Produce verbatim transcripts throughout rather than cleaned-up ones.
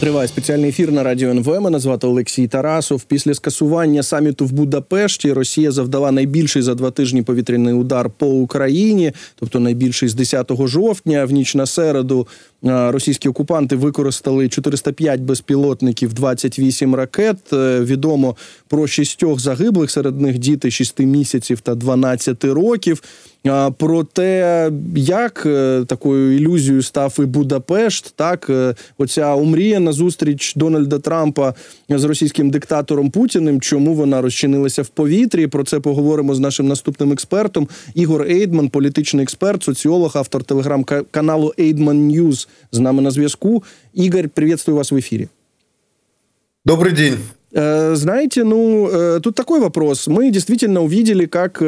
Триває спеціальний ефір на Радіо ен ве. Мене звати Олексій Тарасов. Після скасування саміту в Будапешті Росія завдала найбільший за два тижні повітряний удар по Україні, тобто найбільший з десятого жовтня. В ніч на середу російські окупанти використали чотириста п'ять безпілотників, двадцять вісім ракет. Відомо про шістьох загиблих, серед них діти шести місяців та дванадцяти років. Про те, як такою ілюзією став і Будапешт, так, оця омріяна зустріч Дональда Трампа з російським диктатором Путіним, чому вона розчинилася в повітрі. Про це поговоримо з нашим наступним експертом. Ігор Ейдман, політичний експерт, соціолог, автор телеграм-каналу Ейдман Ньюз, з нами на зв'язку. Игорь, приветствую вас в эфире. Добрый день. Знаете, ну, тут такой вопрос. Мы действительно увидели, как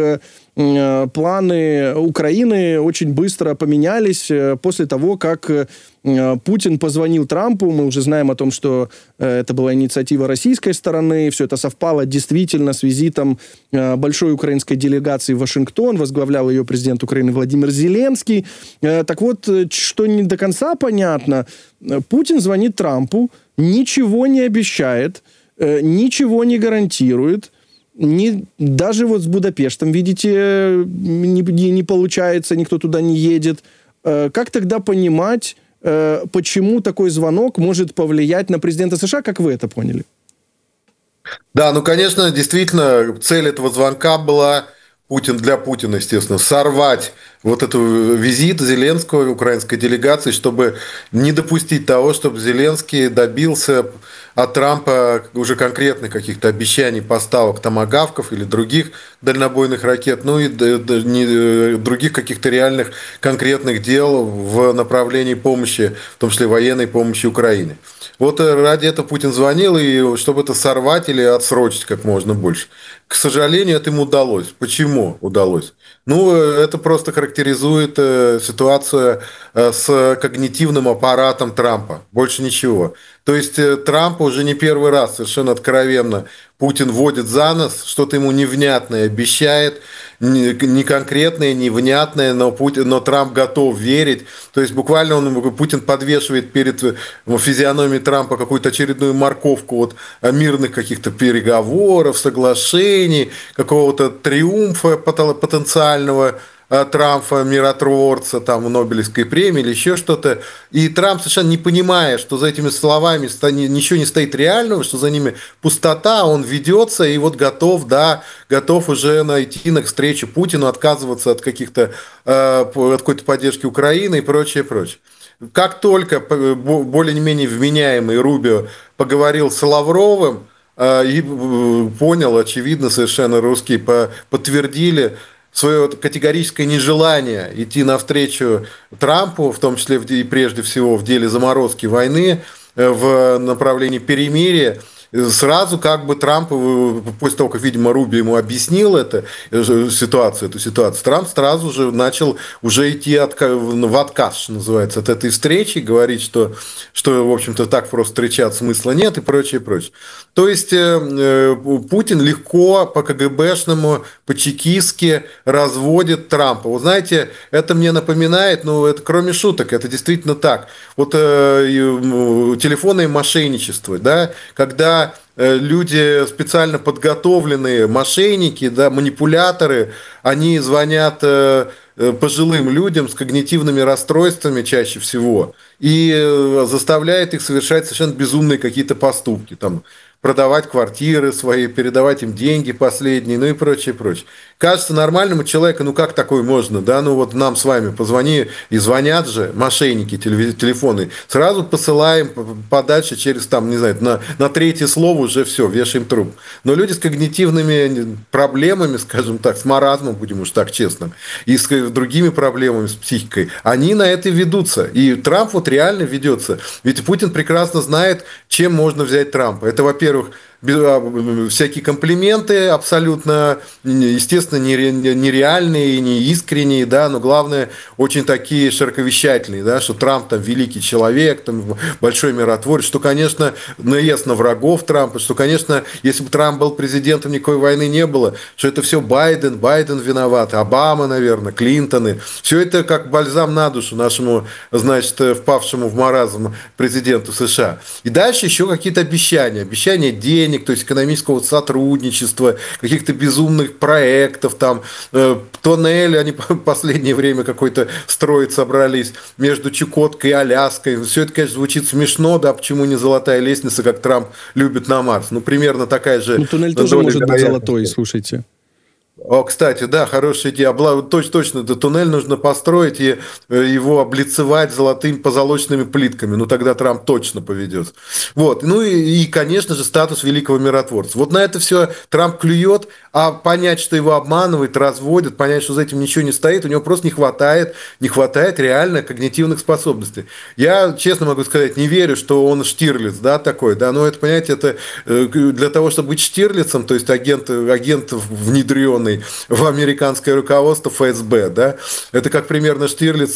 планы Украины очень быстро поменялись после того, как Путин позвонил Трампу. Мы уже знаем о том, что это была инициатива российской стороны. Все это совпало действительно с визитом большой украинской делегации в Вашингтон. Возглавлял ее президент Украины Владимир Зеленский. Так вот, что не до конца понятно, Путин звонит Трампу, ничего не обещает, ничего не гарантирует. Не, даже вот с Будапештом, видите, не, не получается, никто туда не едет. Как тогда понимать, почему такой звонок может повлиять на президента США, как вы это поняли? Да, ну, конечно, действительно, цель этого звонка была Путин для Путина, естественно, сорвать вот этот визит Зеленского, украинской делегации, чтобы не допустить того, чтобы Зеленский добился от Трампа уже конкретных каких-то обещаний поставок томагавков или других дальнобойных ракет, ну и других каких-то реальных конкретных дел в направлении помощи, в том числе военной помощи Украине. Вот ради этого Путин звонил, и чтобы это сорвать или отсрочить как можно больше. К сожалению, это ему удалось. Почему удалось? Ну, это просто характеризует ситуацию с когнитивным аппаратом Трампа. Больше ничего. То есть Трамп уже не первый раз совершенно откровенно Путин водит за нос, что-то ему невнятное обещает, не конкретное, невнятное, но, Путин, но Трамп готов верить. То есть буквально он, Путин подвешивает перед физиономией Трампа какую-то очередную морковку вот, мирных каких-то переговоров, соглашений, какого-то триумфа потенциального Трампа, миротворца, там, Нобелевской премии или еще что-то. И Трамп, совершенно не понимая, что за этими словами ничего не стоит реального, что за ними пустота, он ведется и вот готов, да, готов уже найти на встречу Путину, отказываться от каких-то, от какой-то поддержки Украины и прочее, прочее. Как только более-менее вменяемый Рубио поговорил с Лавровым, и понял, очевидно, совершенно русские подтвердили свое категорическое нежелание идти навстречу Трампу, в том числе и прежде всего в деле заморозки войны, в направлении перемирия, сразу как бы Трамп, после того, как, видимо, Руби ему объяснил это, ситуацию, эту ситуацию, Трамп сразу же начал уже идти от, в отказ, что называется, от этой встречи, говорить, что, что, в общем-то, так просто встречаться смысла нет и прочее, прочее. То есть Путин легко по КГБшному, по-чекистски разводит Трампа. Вот знаете, это мне напоминает, ну, это кроме шуток, это действительно так. Вот телефонное мошенничество, да, когда люди, специально подготовленные мошенники, да, манипуляторы, они звонят пожилым людям с когнитивными расстройствами чаще всего и заставляют их совершать совершенно безумные какие-то поступки, там, продавать квартиры свои, передавать им деньги последние, ну и прочее, прочее. Кажется, нормальному человеку, ну как такое можно, да, ну вот нам с вами позвони, и звонят же мошенники телефоны, сразу посылаем подальше через, там, не знаю, на, на третье слово уже все, вешаем трубку. Но люди с когнитивными проблемами, скажем так, с маразмом, будем уж так честным, и с другими проблемами, с психикой, они на это ведутся. И Трамп вот реально ведется. Ведь Путин прекрасно знает, чем можно взять Трампа. Это, во-первых, всякие комплименты абсолютно, естественно, нереальные, неискренние, да, но главное, очень такие широковещательные, да, что Трамп там великий человек, там большой миротворец, что, конечно, наезд на врагов Трампа, что, конечно, если бы Трамп был президентом, никакой войны не было, что это все Байден, Байден виноват, Обама, наверное, Клинтоны. Все это как бальзам на душу нашему, значит, впавшему в маразм президенту США. И дальше еще какие-то обещания. Обещания денег, то есть экономического сотрудничества, каких-то безумных проектов, там, э, тоннели, они в последнее время какой-то строить собрались между Чукоткой и Аляской. Все это, конечно, звучит смешно, да, почему не золотая лестница, как Трамп любит на Марс. Ну, примерно такая же... Ну, туннель тоже может быть золотой, слушайте. О, кстати, да, хорошая идея. Точно, точно, этот туннель нужно построить и его облицевать золотыми позолоченными плитками. Ну, тогда Трамп точно поведет. Вот. Ну, и, и, конечно же, статус великого миротворца. Вот на это все Трамп клюет, а понять, что его обманывают, разводят, понять, что за этим ничего не стоит, у него просто не хватает, не хватает реально когнитивных способностей. Я, честно могу сказать, не верю, что он Штирлиц, да, такой, да, но это, понимаете, это для того, чтобы быть Штирлицем, то есть агент, агент внедренный в американское руководство эф эс бэ, да, это как примерно Штирлиц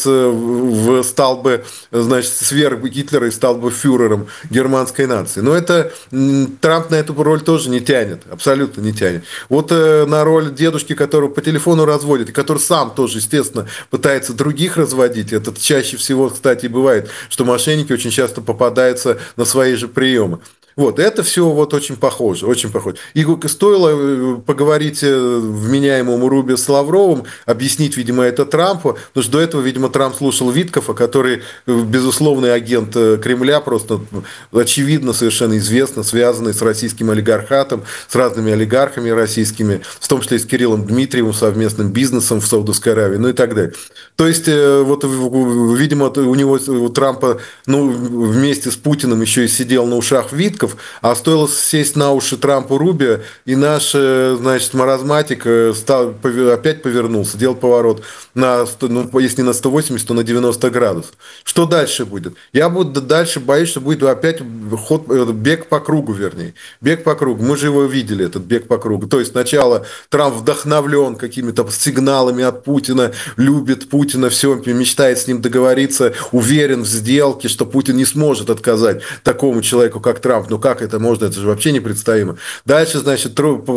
стал бы, значит, сверх Гитлера и стал бы фюрером германской нации. Но это Трамп на эту роль тоже не тянет, абсолютно не тянет. Вот на роль дедушки, которого по телефону разводит, и который сам тоже, естественно, пытается других разводить, это чаще всего, кстати, бывает, что мошенники очень часто попадаются на свои же приемы. Вот, это все вот очень похоже, очень похоже. И стоило поговорить вменяемому Рубио с Лавровым, объяснить, видимо, это Трампу, потому что до этого, видимо, Трамп слушал Виткофа, который безусловный агент Кремля, просто очевидно, совершенно известно, связанный с российским олигархатом, с разными олигархами российскими, в том числе и с Кириллом Дмитриевым, совместным бизнесом в Саудовской Аравии, ну и так далее. То есть, вот, видимо, у него, у Трампа, ну, вместе с Путиным еще и сидел на ушах Витков, а стоило сесть на уши Трампу Рубио, и наш, значит, маразматик стал, опять повернулся, делал поворот на, ну, если не на сто восемьдесят, то на девяносто градусов. Что дальше будет? Я буду дальше боюсь, что будет опять ход, бег по кругу, вернее. Бег по кругу. Мы же его видели, этот бег по кругу. То есть сначала Трамп вдохновлен какими-то сигналами от Путина, любит Путина, все, мечтает с ним договориться, уверен в сделке, что Путин не сможет отказать такому человеку, как Трамп. Ну как это можно? Это же вообще непредставимо. Дальше, значит,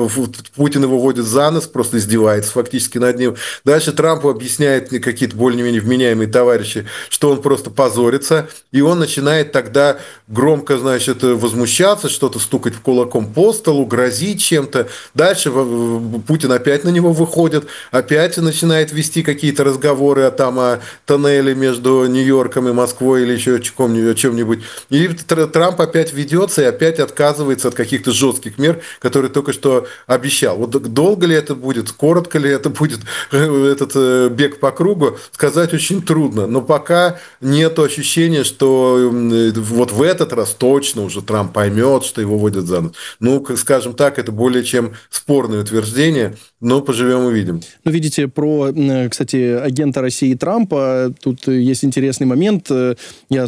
Путин его водит за нос, просто издевается фактически над ним. Дальше Трампу объясняет какие-то более-менее вменяемые товарищи, что он просто позорится, и он начинает тогда громко, значит, возмущаться, что-то стукать кулаком по столу, грозить чем-то. Дальше Путин опять на него выходит, опять начинает вести какие-то разговоры о, там, о тоннеле между Нью-Йорком и Москвой или еще о чем-нибудь. И Трамп опять ведется и опять отказывается от каких-то жестких мер, которые только что обещал. Вот долго ли это будет, коротко ли это будет, этот бег по кругу, сказать очень трудно. Но пока нет ощущения, что вот в этот раз точно уже Трамп поймет, что его водят за нос. Ну, скажем так, это более чем спорное утверждение, но поживем увидим. Ну, видите, про, кстати, агента России Трампа, тут есть интересный момент. Я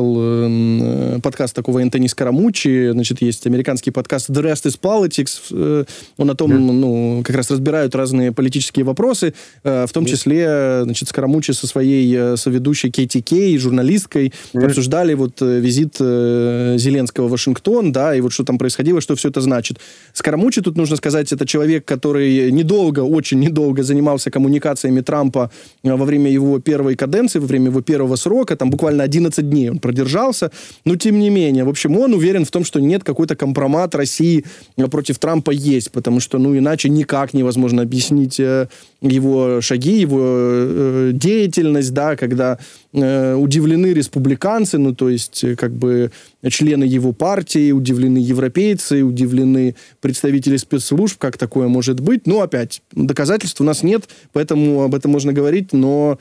слушал подкаст такого Энтони Скарамуччи, значит, есть американский подкаст «The Rest is Politics», он о том, mm. ну, как раз разбирают разные политические вопросы, в том числе, значит, Скарамуччи со своей соведущей Кейти Кей, журналисткой, mm. обсуждали вот визит Зеленского в Вашингтон, да, и вот что там происходило, что все это значит. Скарамуччи, тут нужно сказать, это человек, который недолго, очень недолго занимался коммуникациями Трампа во время его первой каденции, во время его первого срока, там буквально одиннадцать дней он продержался, но тем не менее, в общем, он уверен в том, что нет, какой-то компромат России против Трампа есть, потому что, ну, иначе никак невозможно объяснить э, его шаги, его э, деятельность, да, когда э, удивлены республиканцы, ну, то есть, э, как бы, члены его партии, удивлены европейцы, удивлены представители спецслужб, как такое может быть. Ну, опять, доказательств у нас нет, поэтому об этом можно говорить, но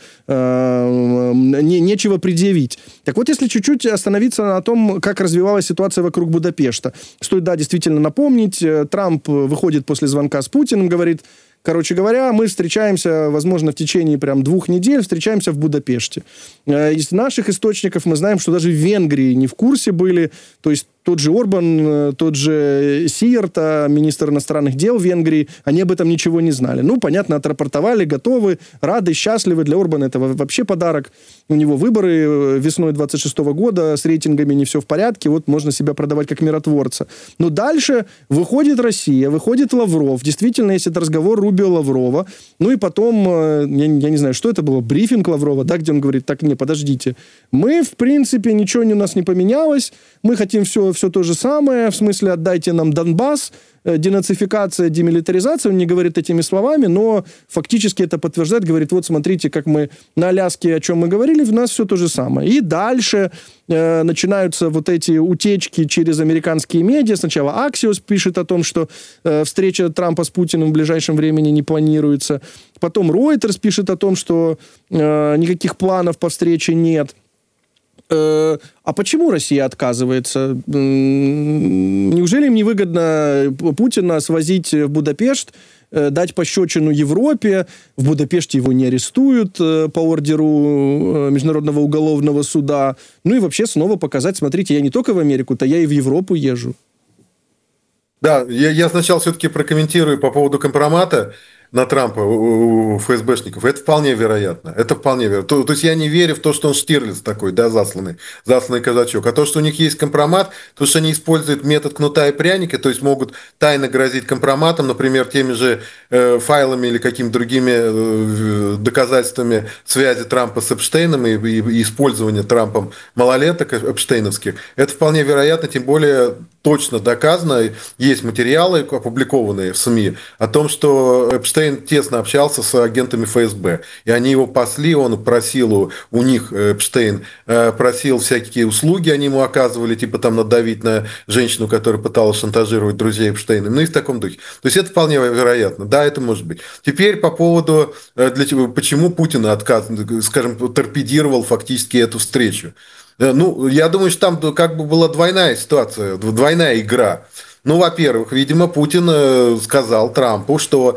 э, не, нечего предъявить. Так вот, если чуть-чуть остановиться на том, как развивалась ситуация вокруг Будапешта, стоит, да, действительно напомнить, Трамп выходит после звонка с Путиным, говорит, короче говоря, мы встречаемся, возможно, в течение прям двух недель, встречаемся в Будапеште. Из наших источников мы знаем, что даже в Венгрии не в курсе были, то есть тот же Орбан, тот же Сиерта, министр иностранных дел Венгрии, они об этом ничего не знали. Ну, понятно, отрапортовали, готовы, рады, счастливы. Для Орбана это вообще подарок. У него выборы весной двадцать шестого года, с рейтингами не все в порядке, вот можно себя продавать как миротворца. Но дальше выходит Россия, выходит Лавров. Действительно, есть этот разговор Рубио-Лаврова. Ну и потом, я, я не знаю, что это было, брифинг Лаврова, да, где он говорит, так, не, подождите, мы, в принципе, ничего у нас не поменялось, мы хотим все, все то же самое, в смысле, отдайте нам Донбасс, денацификация, демилитаризация, он не говорит этими словами, но фактически это подтверждает, говорит, вот смотрите, как мы на Аляске, о чем мы говорили, в нас все то же самое. И дальше э, начинаются вот эти утечки через американские медиа. Сначала Axios пишет о том, что э, встреча Трампа с Путиным в ближайшем времени не планируется. Потом Reuters пишет о том, что э, никаких планов по встрече нет. А почему Россия отказывается? Неужели им невыгодно Путина свозить в Будапешт, дать пощечину Европе? В Будапеште его не арестуют по ордеру Международного уголовного суда. Ну и вообще снова показать, смотрите, я не только в Америку-то, я и в Европу езжу. Да, я, я сначала все-таки прокомментирую по поводу компромата на Трампа у ФСБшников. Это вполне вероятно. Это вполне вероятно. То, то есть я не верю в то, что он Штирлиц такой, да, засланный, засланный казачок. А то, что у них есть компромат, то, что они используют метод кнута и пряника, то есть могут тайно грозить компроматом, например, теми же э, файлами или какими-то другими э, доказательствами связи Трампа с Эпштейном и, и, и использования Трампом малолеток эпштейновских. Это вполне вероятно, тем более точно доказано. Есть материалы, опубликованные в СМИ, о том, что Эпштейн тесно общался с агентами ФСБ. И они его пасли, он просил у, у них, Эпштейн, просил всякие услуги, они ему оказывали, типа там надавить на женщину, которая пыталась шантажировать друзей Эпштейна. Ну и в таком духе. То есть это вполне вероятно. Да, это может быть. Теперь по поводу, для чего, почему Путин отказ, скажем, торпедировал фактически эту встречу. Ну, я думаю, что там как бы была двойная ситуация, двойная игра. Ну, во-первых, видимо, Путин сказал Трампу, что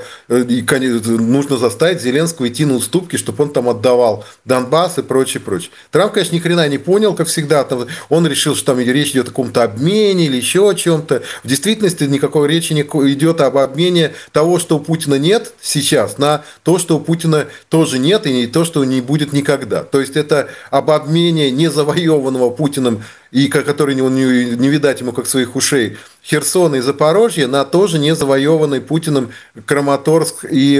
нужно заставить Зеленского идти на уступки, чтобы он там отдавал Донбасс и прочее, прочее. Трамп, конечно, ни хрена не понял, как всегда. Он решил, что там речь идет о каком-то обмене или еще о чем-то. В действительности никакой речи не идет об обмене того, что у Путина нет сейчас, на то, что у Путина тоже нет и то, что не будет никогда. То есть это об обмене незавоеванного Путиным, и который не, не, не видать ему как своих ушей, Херсона и Запорожье, на тоже не завоеванный Путиным Краматорск и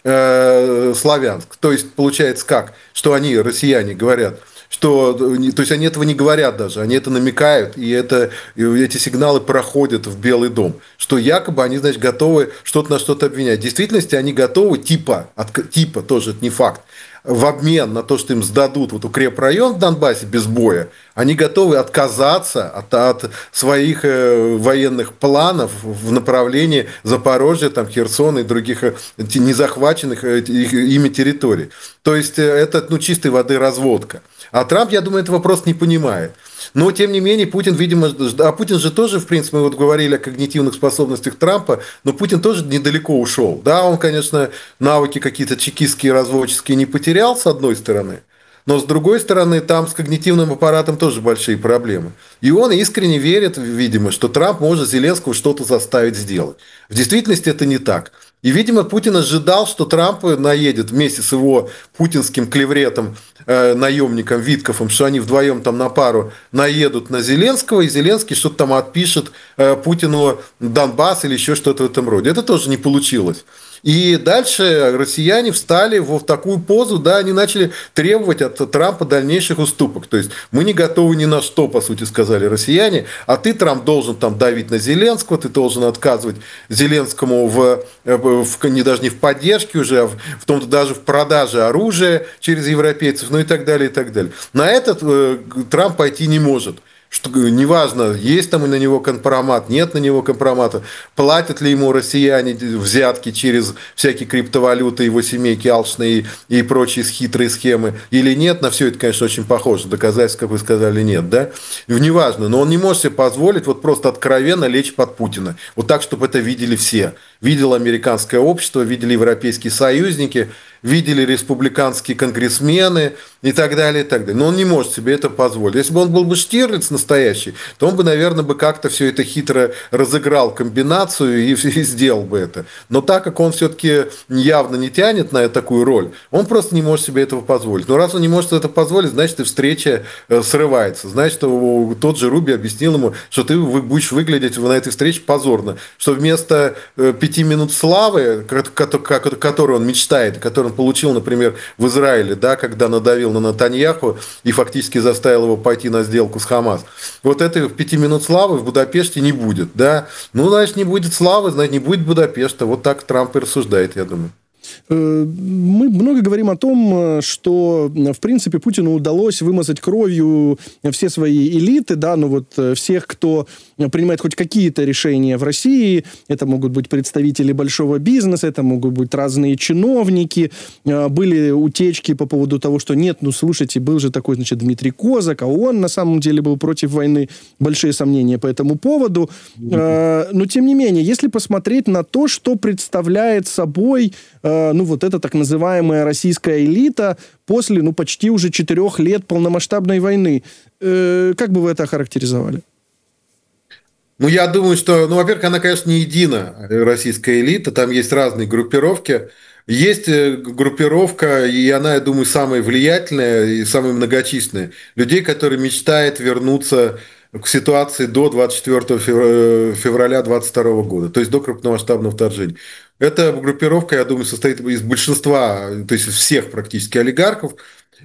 э, Славянск. То есть получается как? Что они, россияне, говорят, что, то есть они этого не говорят даже, они это намекают, и, это, и эти сигналы проходят в Белый дом, что якобы они, значит, готовы что-то на что-то обвинять. В действительности они готовы, типа, от, типа тоже это не факт, в обмен на то, что им сдадут вот укрепрайон в Донбассе без боя, они готовы отказаться от, от своих э, военных планов в направлении Запорожья, там, Херсона и других э, незахваченных э, ими территорий. То есть, э, это ну, чистой воды разводка. А Трамп, я думаю, этого просто не понимает. Но, тем не менее, Путин, видимо... А Путин же тоже, в принципе, мы вот говорили о когнитивных способностях Трампа, но Путин тоже недалеко ушел. Да, он, конечно, навыки какие-то чекистские, разводческие не потерял, с одной стороны, но, с другой стороны, там с когнитивным аппаратом тоже большие проблемы. И он искренне верит, видимо, что Трамп может Зеленского что-то заставить сделать. В действительности это не так. И, видимо, Путин ожидал, что Трамп наедет вместе с его путинским клевретом, э, наемником Виткофом, что они вдвоем там на пару наедут на Зеленского, и Зеленский что-то там отпишет э, Путину Донбасс или еще что-то в этом роде. Это тоже не получилось. И дальше россияне встали в такую позу, да, они начали требовать от Трампа дальнейших уступок. То есть мы не готовы ни на что, по сути, сказали россияне, а ты, Трамп, должен там давить на Зеленского, ты должен отказывать Зеленскому в, в, не даже не в поддержке уже, а в, в том-то даже в продаже оружия через европейцев, ну и так далее, и так далее. На этот э, Трамп пойти не может. Что, неважно, есть там на него компромат, нет на него компромата, платят ли ему россияне взятки через всякие криптовалюты, его семейки алчные и, и прочие хитрые схемы или нет, на все это, конечно, очень похоже, доказательств, как вы сказали, нет, да, неважно, но он не может себе позволить вот просто откровенно лечь под Путина, вот так, чтобы это видели все, видело американское общество, видели европейские союзники, видели республиканские конгрессмены и так далее, и так далее. Но он не может себе это позволить. Если бы он был бы Штирлиц настоящий, то он бы, наверное, бы как-то все это хитро разыграл комбинацию и, и сделал бы это. Но так как он все-таки явно не тянет на такую роль, он просто не может себе этого позволить. Но раз он не может это позволить, значит, и встреча срывается. Значит, тот же Руби объяснил ему, что ты будешь выглядеть на этой встрече позорно. Что вместо пяти минут славы, которую он мечтает, которую он получил, например, в Израиле, да, когда надавил на Натаньяху и фактически заставил его пойти на сделку с Хамас. Вот этой пяти минут славы в Будапеште не будет. Да? Ну, значит, не будет славы, значит, не будет Будапешта. Вот так Трамп и рассуждает, я думаю. Мы много говорим о том, что, в принципе, Путину удалось вымазать кровью все свои элиты, да, ну вот всех, кто принимает хоть какие-то решения в России. Это могут быть представители большого бизнеса, это могут быть разные чиновники. Были утечки по поводу того, что нет, ну, слушайте, был же такой, значит, Дмитрий Козак, а он на самом деле был против войны. Большие сомнения по этому поводу. Mm-hmm. Но, тем не менее, если посмотреть на то, что представляет собой ну, вот эта так называемая российская элита после, ну, почти уже четырех лет полномасштабной войны. Э, как бы вы это охарактеризовали? Ну, я думаю, что, ну, во-первых, она, конечно, не едина, российская элита, там есть разные группировки. Есть группировка, и она, я думаю, самая влиятельная и самая многочисленная, людей, которые мечтают вернуться к ситуации до двадцать четвёртого февраля двадцать второго года, то есть до крупномасштабного вторжения. Эта группировка, я думаю, состоит из большинства, то есть из всех практически олигархов,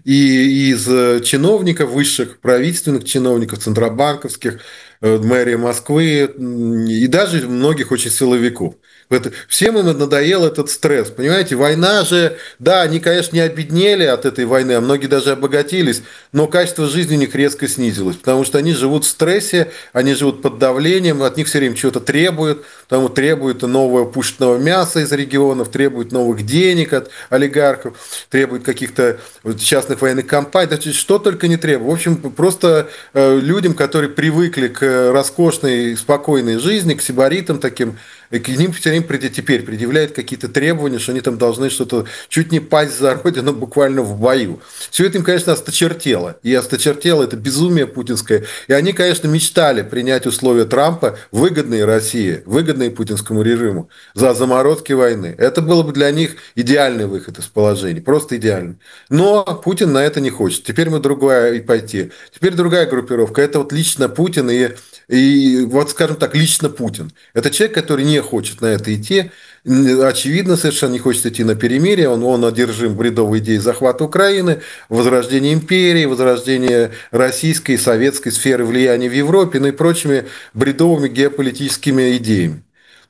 и из чиновников, высших правительственных чиновников, центробанковских, мэрии Москвы, и даже многих очень силовиков. Это, всем им надоел этот стресс. Понимаете, война же, да, они, конечно, не обеднели от этой войны, а многие даже обогатились, но качество жизни у них резко снизилось, потому что они живут в стрессе, они живут под давлением, от них все время чего-то требуют, потому требуют нового пушечного мяса из регионов, требуют новых денег от олигархов, требуют каких-то частных военных компаний, что только не требуют. В общем, просто людям, которые привыкли к роскошной, спокойной жизни, к сибаритам таким, к ним все время теперь предъявляют какие-то требования, что они там должны что-то чуть не пасть за родину буквально в бою. Все это им, конечно, осточертело. И осточертело это безумие путинское. И они, конечно, мечтали принять условия Трампа, выгодные России, выгодные путинскому режиму, за заморозки войны. Это было бы для них идеальный выход из положения. Просто идеальный. Но Путин на это не хочет. Теперь мы другая и пойти. Теперь другая группировка. Это вот лично Путин и И вот, скажем так, лично Путин. Это человек, который не хочет на это идти. Очевидно, совершенно не хочет идти на перемирие. Он, он одержим бредовой идеей захвата Украины, возрождения империи, возрождения российской и советской сферы влияния в Европе, ну и прочими бредовыми геополитическими идеями.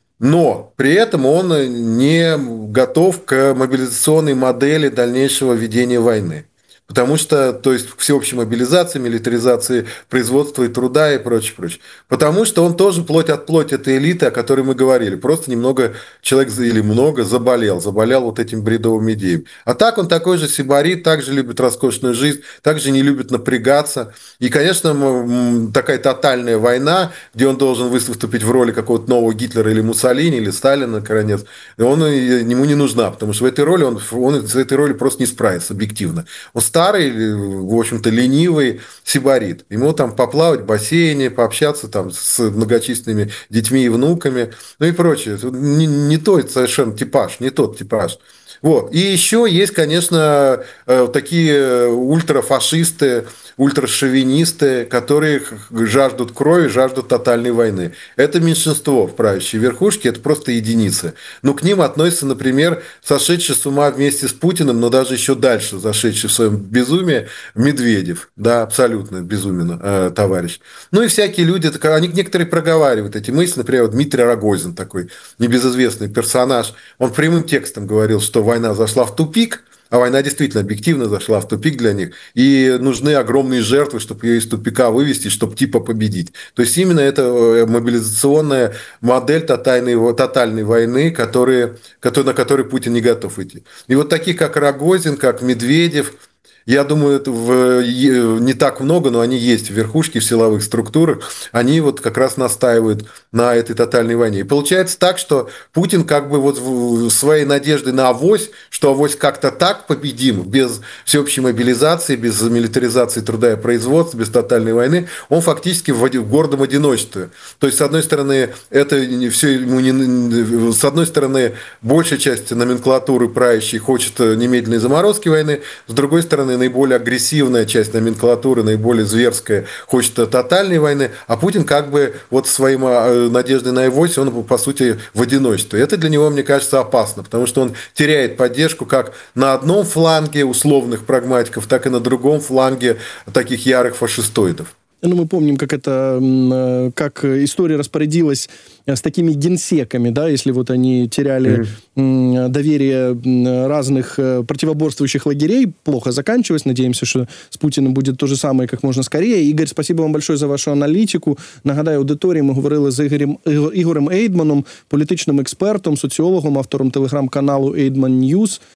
Но при этом он не готов к мобилизационной модели дальнейшего ведения войны. Потому что, то есть, к всеобщей мобилизации, милитаризации производства и труда и прочее, прочее. Потому что он тоже плоть от плоти этой элиты, о которой мы говорили. Просто немного человек или много заболел, заболел вот этим бредовым идеям. А так он такой же сибарит, также любит роскошную жизнь, также не любит напрягаться. И, конечно, такая тотальная война, где он должен выступить в роли какого-то нового Гитлера или Муссолини, или Сталина, наконец, он, ему не нужна, потому что в этой роли он, он с этой роли просто не справится объективно. Он старый, в общем-то, ленивый сибарит. Ему там поплавать в бассейне, пообщаться там с многочисленными детьми и внуками, ну и прочее. Не, не тот совершенно типаж, не тот типаж. Вот. И еще есть, конечно, такие ультрафашисты, ультрашовинисты, которые жаждут крови, жаждут тотальной войны. Это меньшинство в правящей верхушке, это просто единицы. Но к ним относятся, например, сошедший с ума вместе с Путиным, но даже еще дальше зашедший в своем безумии Медведев. Да, абсолютно безумен э, товарищ. Ну и всякие люди, они некоторые проговаривают эти мысли. Например, вот Дмитрий Рогозин, такой небезызвестный персонаж, он прямым текстом говорил, что война зашла в тупик, а война действительно объективно зашла в тупик для них, и нужны огромные жертвы, чтобы ее из тупика вывести, чтобы типа победить. То есть именно это мобилизационная модель тотальной, тотальной войны, которые, на которой Путин не готов идти. И вот таких, как Рогозин, как Медведев, я думаю, это в, не так много, но они есть в верхушке, в силовых структурах, они вот как раз настаивают на этой тотальной войне. И получается так, что Путин как бы вот своей надежды на авось, что авось как-то так победим, без всеобщей мобилизации, без милитаризации труда и производства, без тотальной войны, он фактически в гордом одиночестве. То есть, с одной стороны, это все ему не... С одной стороны, большая часть номенклатуры правящей хочет немедленной заморозки войны, с другой стороны, наиболее агрессивная часть номенклатуры, наиболее зверская, хочет тотальной войны, а Путин как бы вот своим надеждой на авось, он по сути в одиночестве. Это для него, мне кажется, опасно, потому что он теряет поддержку как на одном фланге условных прагматиков, так и на другом фланге таких ярых фашистоидов. Ну, мы помним, как это, как история распорядилась с такими генсеками, да, если вот они теряли mm-hmm. доверие разных противоборствующих лагерей, плохо заканчивалось. Надеемся, що з Путіним буде те ж саме, як можна скоріше. Ігор, спасибо вам большое за вашу аналітику. Нагадаю аудиторії, ми говорили з Ігорем, Ігорем Ейдманом, політичним експертом, соціологом, автором телеграм-каналу Eidman News.